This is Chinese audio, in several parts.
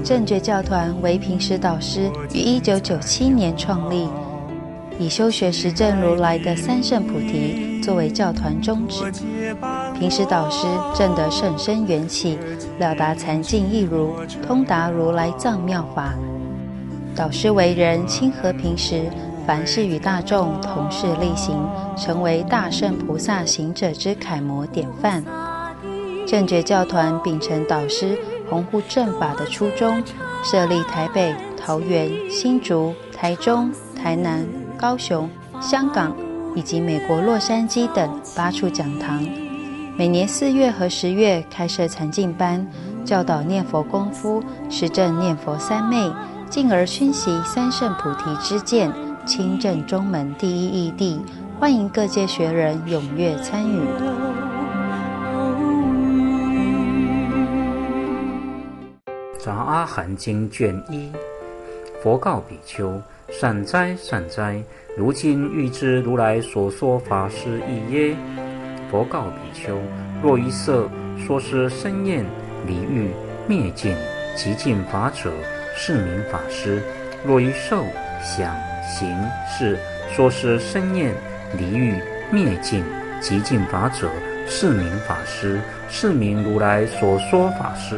正觉教团为平时导师于1997年创立，以修学实证如来的三圣菩提作为教团宗旨。平时导师证得甚深缘起，了达禅境义如，通达如来藏妙法。导师为人亲和平时，凡事与大众同事力行，成为大圣菩萨行者之楷模典范。正觉教团秉承导师弘护正法的初衷，设立台北、桃园、新竹、台中、台南、高雄、香港以及美国洛杉矶等8处讲堂，每年4月和10月开设禅境班，教导念佛功夫，实证念佛三昧，进而熏习三圣菩提之见，亲证中门第一义谛，欢迎各界学人踊跃参与。 杂阿含经卷1，佛告比丘：善哉善哉，如今欲知如来所说法是义耶？佛告比丘：若于色说是身厌离欲灭尽极尽法者，是名法师；若于受想行识说是身厌离欲灭尽极尽法者，是名法师，是名如来所说法师。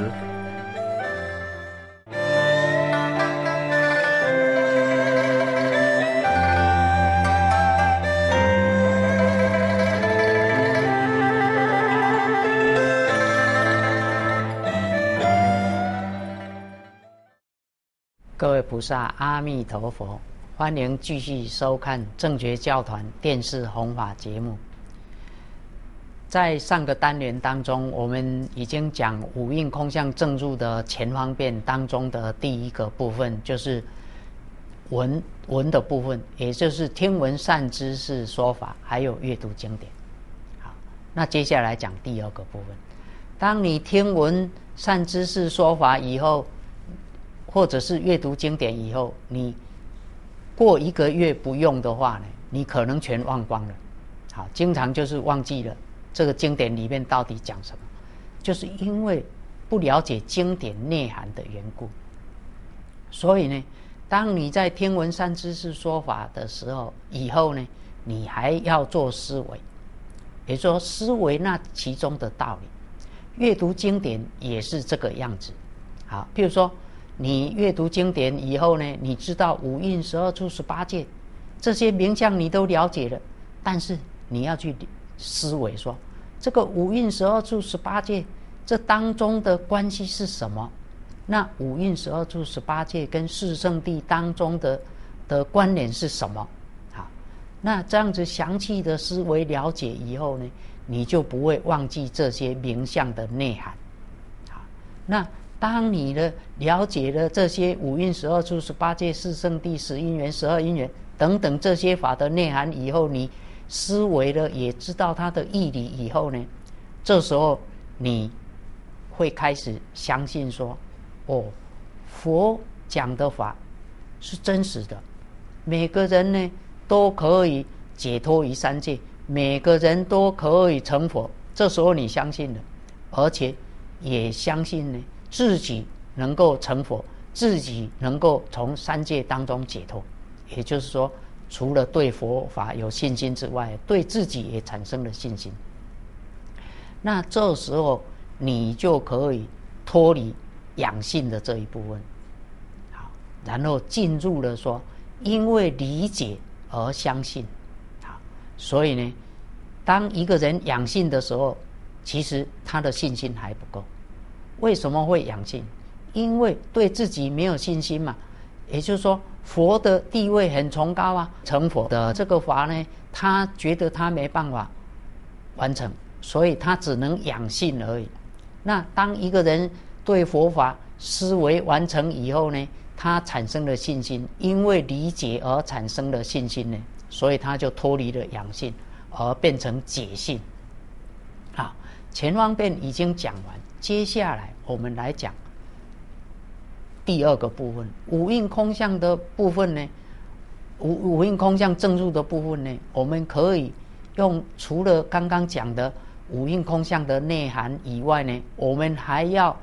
各位菩萨，阿弥陀佛！欢迎继续收看正觉教团电视弘法节目。在上个单元当中，我们已经讲五蕴空相正入的前方便当中的第一个部分，就是闻的部分，也就是听闻善知识说法，还有阅读经典。好，那接下来讲第二个部分。当你听闻善知识说法以后，或者是阅读经典以后，你过1个月不用的话呢，你可能全忘光了。好，经常就是忘记了这个经典里面到底讲什么，就是因为不了解经典内涵的缘故。所以呢，当你在听闻善知识说法的时候，以后呢，你还要做思维，也就是说思维那其中的道理。阅读经典也是这个样子。好，譬如说你阅读经典以后呢，你知道五蕴12处18界这些名相你都了解了，但是你要去思维说，这个五蕴12处18界这当中的关系是什么？那五蕴12处18界跟四圣谛当中的关联是什么？好，那这样子详细的思维了解以后呢，你就不会忘记这些名相的内涵。好，那当你呢了解了这些五蕴12处18界四圣谛10因缘12因缘等等这些法的内涵以后，你思维了也知道它的义理以后呢，这时候你会开始相信说，佛讲的法是真实的，每个人呢都可以解脱于三界，每个人都可以成佛。这时候你相信了，而且也相信呢自己能够成佛，自己能够从三界当中解脱。也就是说，除了对佛法有信心之外，对自己也产生了信心。那这时候你就可以脱离养性的这一部分，好，然后进入了说因为理解而相信。好，所以呢，当一个人养性的时候，其实他的信心还不够。为什么会养性？因为对自己没有信心嘛。也就是说，佛的地位很崇高啊，成佛的这个法呢，他觉得他没办法完成，所以他只能养性而已。那当一个人对佛法思维完成以后呢，他产生了信心，因为理解而产生了信心呢，所以他就脱离了养性，而变成解性。好，前方便已经讲完，接下来我们来讲第二个部分，五蕴空相的部分呢，五蕴空相正入的部分呢，我们可以用除了刚刚讲的五蕴空相的内涵以外呢，我们还要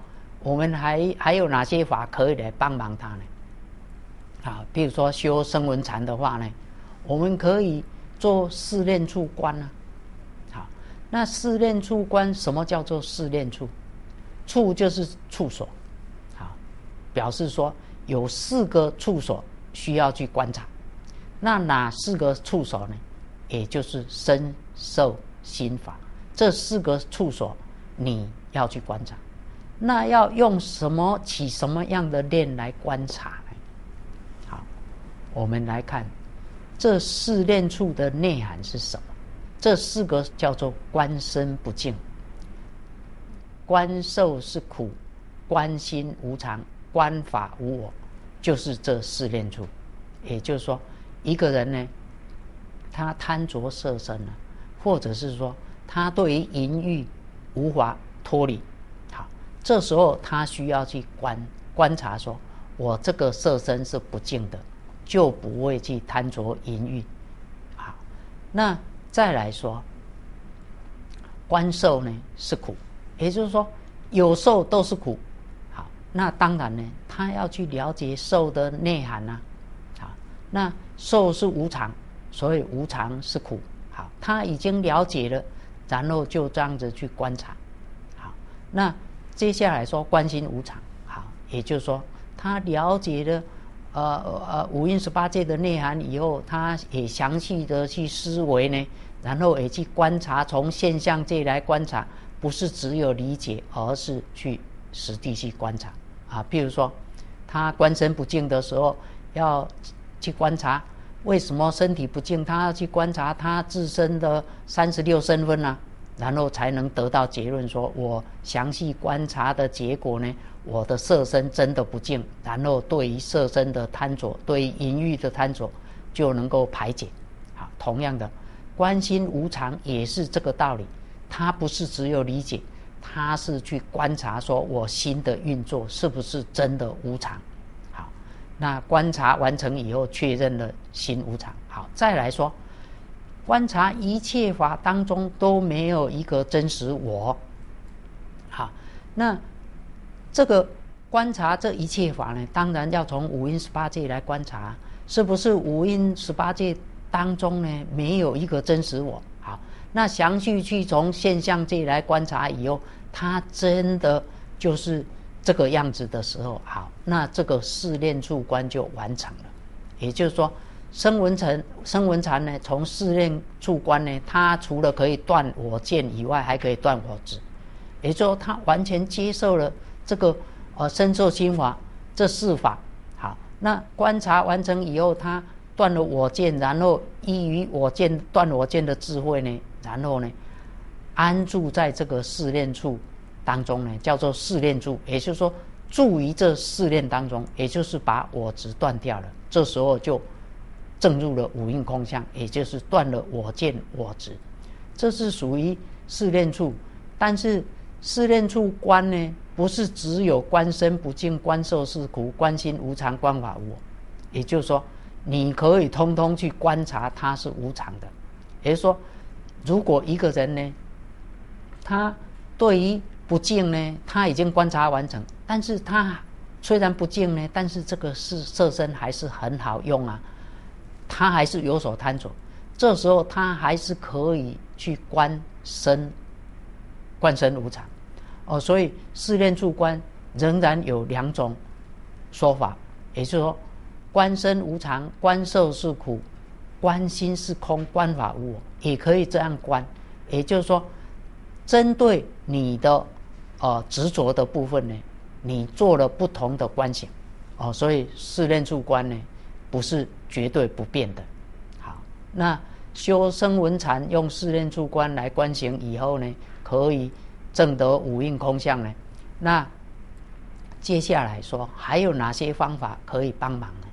我们还有哪些法可以来帮忙他呢？啊，比如说修声闻禅的话呢，我们可以做四念处观啊。好，那四念处观，什么叫做四念处？处就是处所，好，表示说有4个处所需要去观察。那哪4个处所呢？也就是身受心法这4个处所，你要去观察。那要用起什么样的念来观察呢？好，我们来看这4念处的内涵是什么？这4个叫做观身不净，观受是苦，观心无常，观法无我，就是这4念处。也就是说，一个人呢，他贪着色身了，或者是说他对于淫欲无法脱离，好，这时候他需要去观察说，我这个色身是不净的，就不会去贪着淫欲。好，那再来说，观受呢是苦，也就是说有受都是苦。好，那当然呢，他要去了解受的内涵啊。好，那受是无常，所以无常是苦。好，他已经了解了，然后就这样子去观察。好，那接下来说观心无常。好，也就是说他了解了五蕴18界的内涵以后，他也详细的去思维呢，然后也去观察，从现象界来观察，不是只有理解，而是去实地去观察啊。譬如说他观身不净的时候，要去观察为什么身体不净，他要去观察他自身的36身分啊，然后才能得到结论说，我详细观察的结果呢，我的色身真的不净，然后对于色身的贪着，对于淫欲的贪着就能够排解。好，同样的观心无常也是这个道理，它不是只有理解，它是去观察说我心的运作是不是真的无常。好，那观察完成以后，确认了心无常。好，再来说观察一切法当中都没有一个真实我。好，那这个观察这一切法呢，当然要从五蕴18界来观察，是不是五蕴18界当中呢没有一个真实我？好，那详细去从现象界来观察以后，它真的就是这个样子的时候，好，那这个四念处观就完成了。也就是说，声闻禅呢，从四念处观呢，它除了可以断我见以外，还可以断我执。也就是说，他完全接受了这个身受心法这4法。好，那观察完成以后，他断了我见，然后依于我见断我见的智慧呢，然后呢安住在这个四念处当中呢，叫做四念住。也就是说，住于这四念当中，也就是把我执断掉了。这时候就证入了五蕴空相，也就是断了我见我执。这是属于四念处。但是四念处观呢，不是只有观身不净、观受是苦、观心无常、观法无我。也就是说，你可以通通去观察它是无常的。也就是说，如果一个人呢，他对于不净呢，他已经观察完成，但是他虽然不净呢，但是这个色身还是很好用啊，他还是有所贪着。这时候他还是可以去观身无常。所以四念处观仍然有2种说法，也就是说，观身无常，观受是苦，观心是空，观法无我，也可以这样观。也就是说，针对你的执着的部分呢，你做了不同的观想。所以四念处观呢，不是绝对不变的。好，那修声闻禅用四念处观来观行以后呢，可以证得五蕴空相呢。那接下来说，还有哪些方法可以帮忙呢？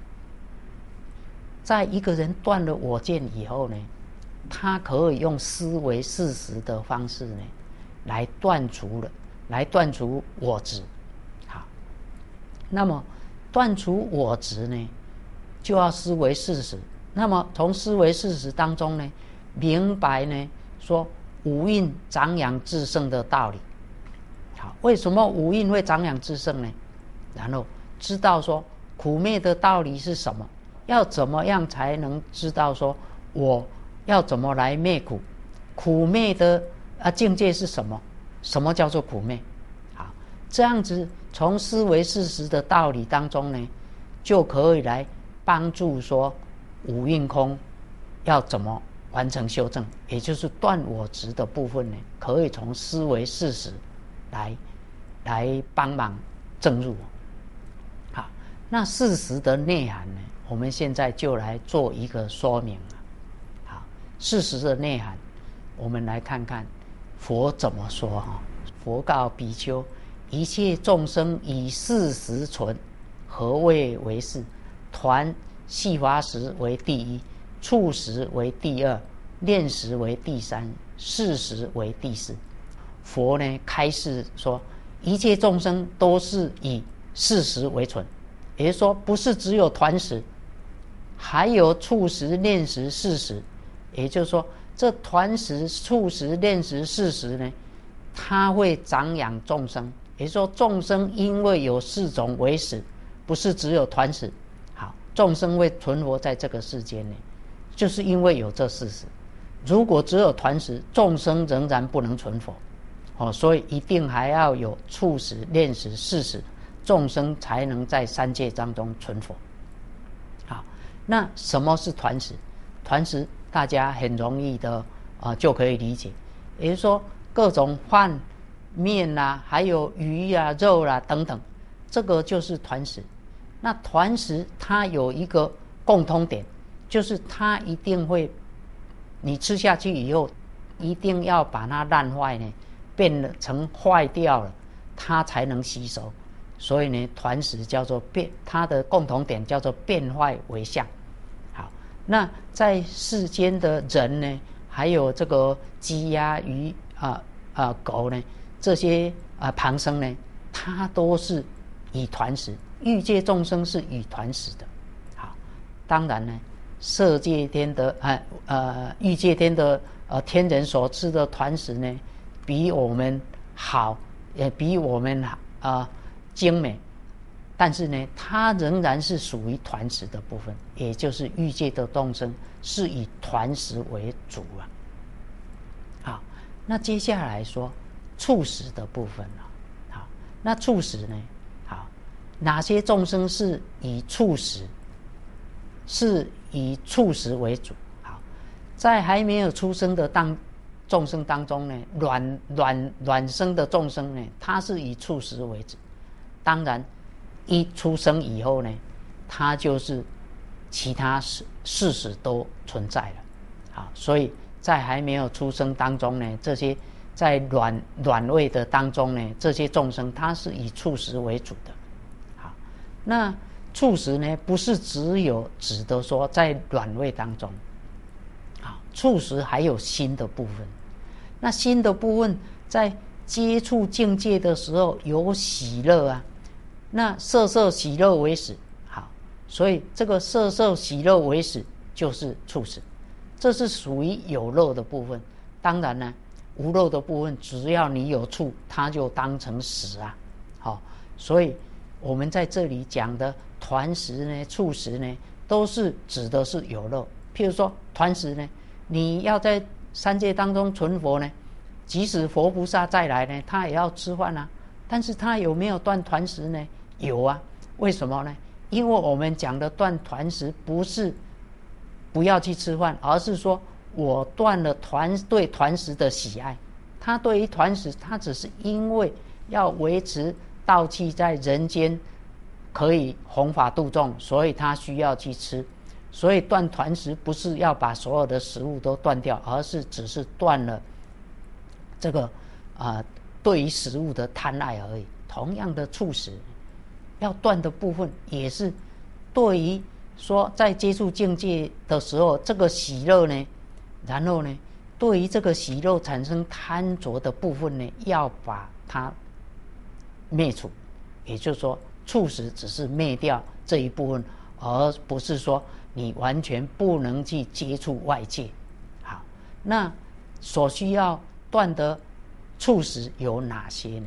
在一个人断了我见以后呢，他可以用思维事实的方式呢，来断除我执。好，那么断除我执呢，就要思维事实。那么从思维事实当中呢，明白呢说五蕴长养自胜的道理。好， 好，为什么五蕴会长养自胜呢？然后知道说苦灭的道理是什么，要怎么样才能知道说我要怎么来灭苦，苦灭的境界是什么？什么叫做苦灭？好，这样子从思维事实的道理当中呢，就可以来帮助说五蕴空要怎么完成修正，也就是断我执的部分呢，可以从思维事实来帮忙证入。好，那事实的内涵呢，我们现在就来做一个说明了。好，事实的内涵，我们来看看佛怎么说哈。佛告比丘：一切众生以事实存，何谓为事？团细法时为第一，处时为第二，念时为第三，事实为第四。佛呢开示说，一切众生都是以事实为存，也就是说，不是只有团时，还有处时、念时、事实。也就是说，这团时、处时、念时、事实呢，它会长养众生。也就是说，众生因为有四种为始，不是只有团时。好，众生会存活在这个世间呢，就是因为有这事实。如果只有团时，众生仍然不能存活。所以一定还要有处时、念时、事实，众生才能在三界当中存活。好，那什么是团时？团时大家很容易的就可以理解，也就是说各种饭、面啦，还有鱼啊、肉啦等等，这个就是团时。那团时它有一个共通点，就是它一定会，你吃下去以后，一定要把它烂坏呢，变成坏掉了，它才能吸收。所以呢，团时叫做变，它的共同点叫做变坏为相。好，那在世间的人呢，还有这个鸡鸭鱼狗呢，这些旁生呢，它都是以团时，欲界众生是以团时的。好，当然呢，色界天的欲界天的天人所吃的团时呢，比我们好，也比我们精美，但是呢，它仍然是属于团时的部分，也就是欲界的众生是以团时为主啊。好，那接下来说处时的部分了。好，那处时呢？好，哪些众生是以处时？是以处时为主。好，在还没有出生的众生当中呢，卵生的众生呢，它是以处时为主。当然，一出生以后呢，它就是其他事实都存在了。好，所以在还没有出生当中呢，这些在卵位的当中呢，这些众生它是以处时为主的。好，那处时呢，不是只有指的说在卵位当中。好，处时还有心的部分。那心的部分在接触境界的时候有喜乐啊，那色喜乐为始。好，所以这个色喜乐为始就是处时，这是属于有乐的部分。当然呢，无乐的部分，只要你有处，它就当成实啊。好，所以我们在这里讲的团时呢、处时呢，都是指的是有乐。譬如说团时呢，你要在三界当中存活呢，即使佛菩萨再来呢，他也要吃饭啊。但是他有没有断团时呢？有啊。为什么呢？因为我们讲的断团时，不是不要去吃饭，而是说我断了对团时的喜爱。他对于团时，他只是因为要维持道气在人间可以弘法度众，所以他需要去吃。所以断团时不是要把所有的食物都断掉，而是只是断了这个对于食物的贪爱而已。同样的处时要断的部分，也是对于说在接触境界的时候，这个喜乐呢，然后呢，对于这个喜乐产生贪着的部分呢，要把它灭除。也就是说，处时只是灭掉这一部分，而不是说你完全不能去接触外界。好，那所需要断的处时有哪些呢？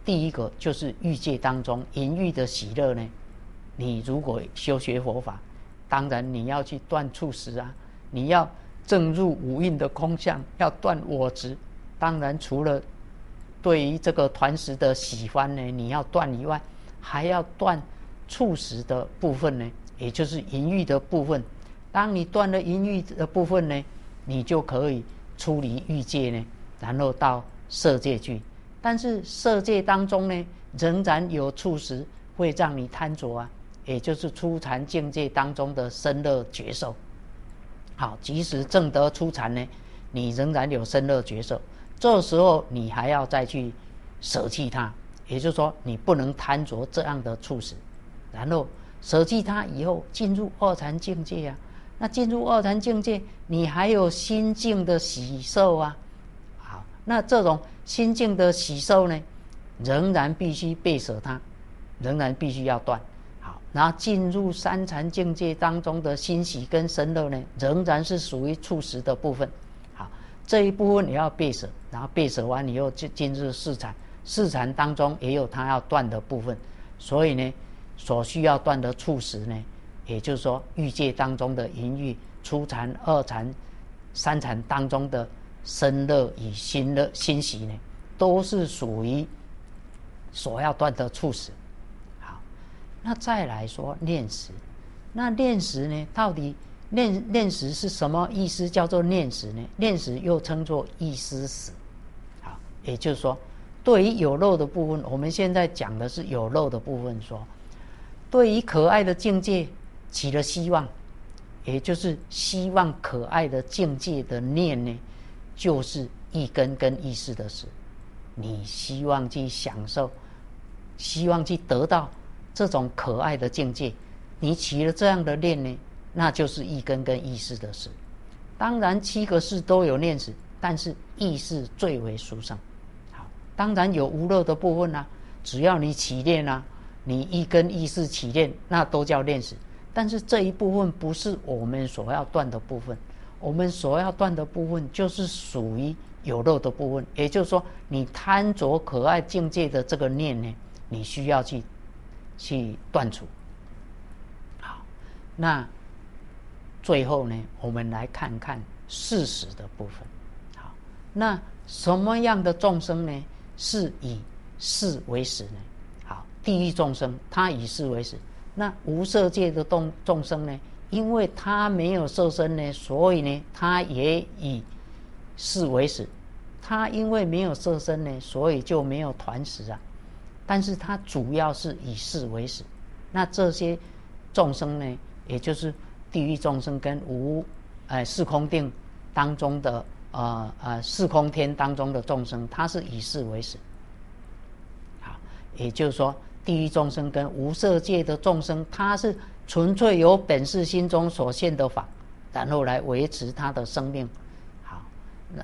第一个就是欲界当中淫欲的喜乐呢，你如果修学佛法，当然你要去断处实啊，你要证入五蕴的空相，要断我执。当然除了对于这个团食的喜欢呢，你要断以外，还要断处实的部分呢，也就是淫欲的部分。当你断了淫欲的部分呢，你就可以出离欲界呢，然后到色界去。但是色界当中呢，仍然有处实会让你贪着啊，也就是初禅境界当中的身乐觉受。好，即使证得初禅呢，你仍然有身乐觉受，这时候你还要再去舍弃它，也就是说你不能贪着这样的处实，然后舍弃它以后进入二禅境界啊。那进入二禅境界，你还有心境的喜受啊。好，那这种心境的喜受呢，仍然必须备舍它，仍然必须要断。好，然后进入三禅境界当中的欣喜跟身乐呢，仍然是属于处实的部分。好，这一部分也要备舍，然后备舍完以后就进入四禅，四禅当中也有它要断的部分。所以呢，所需要断的处实呢，也就是说欲界当中的淫欲，初禅、二禅、三禅当中的身乐与心乐、欣喜呢，都是属于所要断的处实。好，那再来说念识，那念识呢，到底念识是什么意思？叫做念识呢？念识又称作意思识。好，也就是说，对于有漏的部分，我们现在讲的是有漏的部分说，对于可爱的境界起了希望，也就是希望可爱的境界的念呢，就是意根跟意识的识。你希望去享受，希望去得到这种可爱的境界，你起了这样的念呢，那就是意根跟意识的识。当然7个识都有念识，但是意识最为殊胜。好，当然有无漏的部分啊，只要你起念啊，你意根意识起念，那都叫念识。但是这一部分不是我们所要断的部分，我们所要断的部分就是属于有漏的部分。也就是说，你贪着可爱境界的这个念呢，你需要去断除。好，那最后呢，我们来看看事实的部分。好，那什么样的众生呢，是以事为识呢？好，地狱众生他以事为识。那无色界的众生呢，因为他没有色身呢，所以呢他也以事为识。他因为没有色身呢，所以就没有团识啊。但是他主要是以事为识。那这些众生呢，也就是地狱众生跟四空定当中的四空天当中的众生，他是以事为识。好，也就是说，地狱众生跟无色界的众生，他是纯粹由本誓心中所现的法，然后来维持他的生命。好，那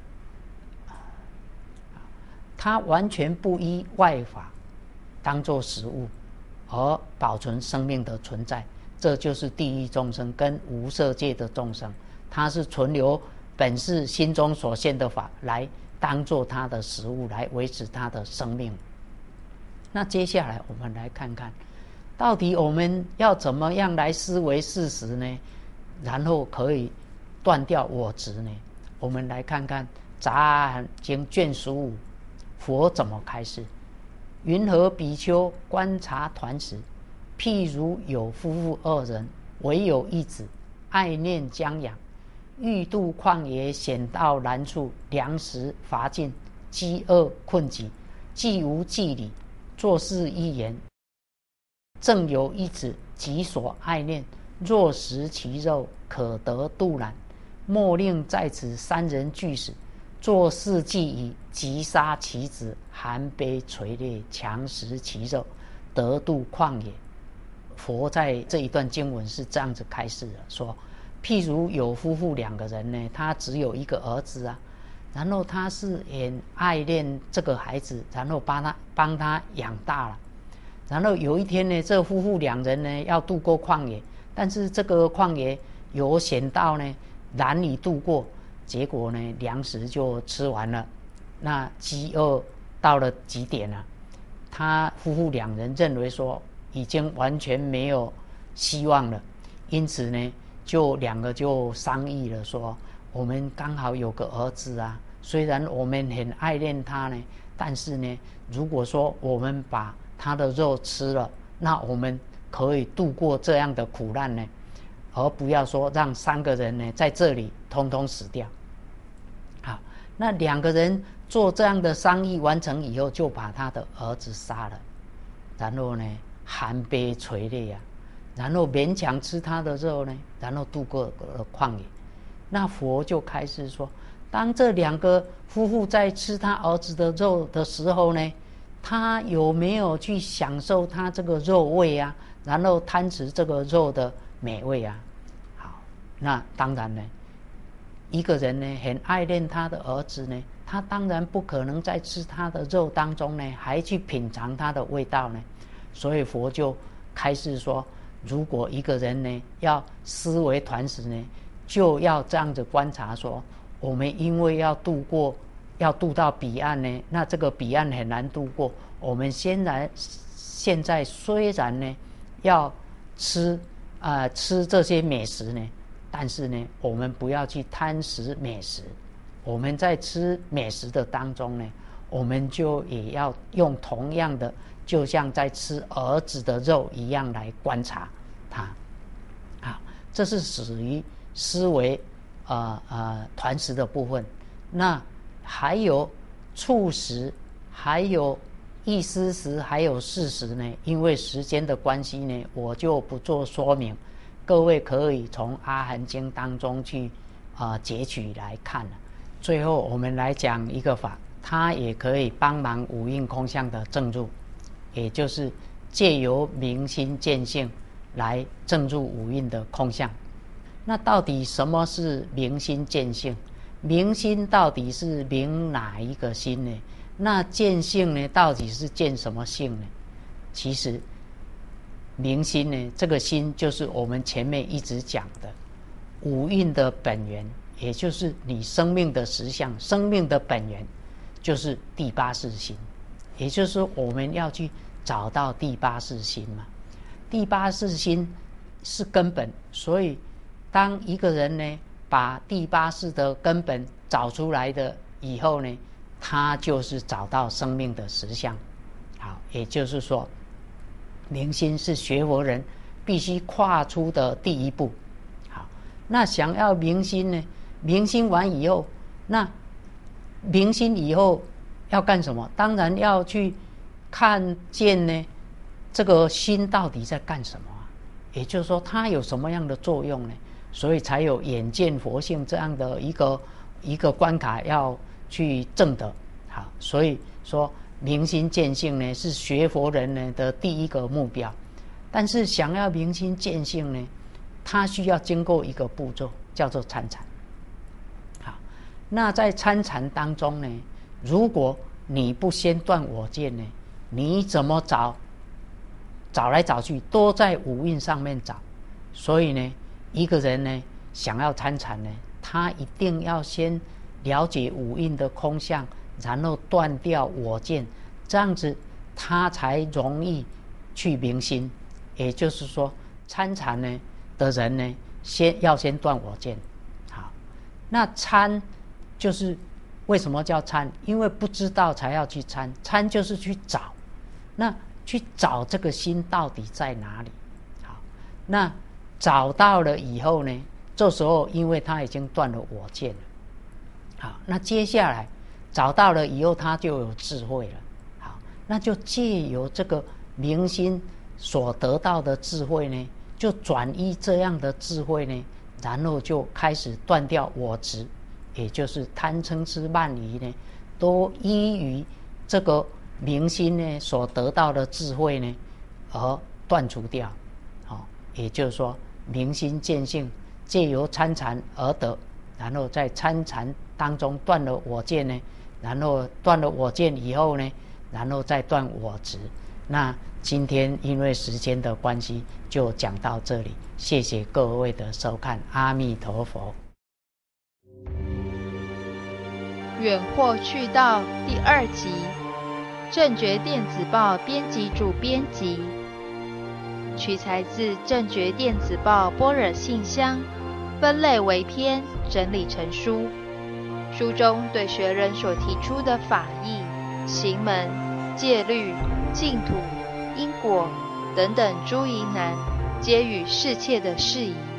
他完全不依外法当作实物而保存生命的存在，这就是地狱众生跟无色界的众生，他是纯由本誓心中所现的法来当作他的实物，来维持他的生命。那接下来我们来看看，到底我们要怎么样来思维事实呢？然后可以断掉我执呢？我们来看看《杂阿含经》卷15，佛怎么开示？云何比丘观察团食？譬如有夫妇2人，唯有一子，爱念将养，欲渡旷野，险到难处，粮食乏尽，饥饿困疾，既无计理，作是一言：正有一子，己所爱念，若食其肉，可得度难。莫令在此3人俱死，作是计已，即杀其子，含悲垂泪，强食其肉，得度旷野。佛在这一段经文是这样子开示的，说譬如有夫妇2个人呢，他只有一个儿子啊，然后他是很爱恋这个孩子，然后帮他养大了。然后有一天呢，这夫妇2人呢要渡过旷野，但是这个旷野有险道呢，难以渡过。结果呢，粮食就吃完了，那饥饿到了极点了。 他夫妇两人认为说已经完全没有希望了，因此呢，就两个就商议了说，我们刚好有个儿子啊，虽然我们很爱恋他呢，但是呢，如果说我们把他的肉吃了，那我们可以度过这样的苦难呢，而不要说让3个人呢在这里通通死掉。好，那2个人做这样的商议完成以后，就把他的儿子杀了，然后呢含悲垂泪啊，然后勉强吃他的肉呢，然后度过了旷野。那佛就开始说，当这2个夫妇在吃他儿子的肉的时候呢，他有没有去享受他这个肉味啊，然后贪吃这个肉的美味啊？好，那当然呢，一个人呢很爱恋他的儿子呢，他当然不可能在吃他的肉当中呢还去品尝他的味道呢。所以佛就开始说，如果一个人呢要思维团食呢，就要这样子观察说，我们因为要渡到彼岸呢，那这个彼岸很难渡过。我们现在虽然呢要吃这些美食呢，但是呢，我们不要去贪食美食。我们在吃美食的当中呢，我们就也要用同样的，就像在吃儿子的肉一样来观察它。好，这是属于思维团食的部分。那还有触食，还有意思食，还有事实呢，因为时间的关系呢，我就不做说明，各位可以从阿含经当中去截取来看了。最后我们来讲一个法，它也可以帮忙五蕴空相的证入，也就是借由明心见性来证入五蕴的空相。那到底什么是明心见性？明心到底是明哪一个心呢？那见性呢，到底是见什么性呢？其实明心呢，这个心就是我们前面一直讲的五蕴的本源，也就是你生命的实相，生命的本源就是第八识心。也就是说，我们要去找到第八识心嘛。第八识心是根本，所以当一个人呢把第八识的根本找出来的以后呢，他就是找到生命的实相。好，也就是说，明心是学佛人必须跨出的第一步。好，那想要明心呢，明心完以后，那明心以后要干什么？当然要去看见呢，这个心到底在干什么啊？也就是说，它有什么样的作用呢？所以才有眼见佛性这样的一个关卡要去证得。好，所以说明心见性呢，是学佛人呢的第一个目标。但是想要明心见性呢，它需要经过一个步骤，叫做参禅。好，那在参禅当中呢，如果你不先断我见呢，你怎么找来找去都在五蕴上面找。所以呢，一个人呢想要参禅呢，他一定要先了解五蕴的空相，然后断掉我见，这样子他才容易去明心。也就是说，参禅呢的人呢，要先断我见。好，那参就是为什么叫参？因为不知道才要去参，参就是去找。那去找这个心到底在哪里？好，那找到了以后呢，这时候因为他已经断了我见了。好，那接下来找到了以后，他就有智慧了。好，那就借由这个明心所得到的智慧呢，就转依这样的智慧呢，然后就开始断掉我执，也就是贪嗔痴慢疑呢，都依于这个明心呢所得到的智慧呢而断除掉。好，也就是说明心见性借由参禅而得，然后在参禅当中断了我见呢，然后断了我见以后呢，然后再断我执。那今天因为时间的关系，就讲到这里，谢谢各位的收看，阿弥陀佛。 远惑去道第2集， 正觉电子报编辑组编辑，取材自正觉电子报般若信箱，分类为篇，整理成书。书中对学人所提出的法义、行门、戒律、净土、因果等等诸疑难，皆予适切的释疑。